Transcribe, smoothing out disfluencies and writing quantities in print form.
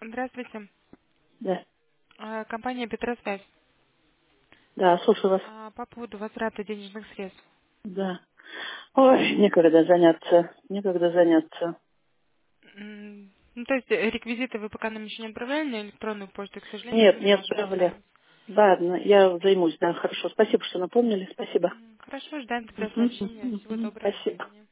Здравствуйте. Да, Компания «Петросвязь». да, слушаю вас. По поводу возврата денежных средств. Да. Ой, некогда заняться, некогда заняться. Ну, то есть реквизиты вы пока нам еще не отправляли на электронную почту, к сожалению, мы Нет, не не можем отправили. отправить. Ладно, я займусь, да, хорошо. Спасибо, что напомнили, спасибо. Хорошо, ждаем тогда Мгм, сообщения. мгм, Всего мгм. доброго, до Спасибо. свидания.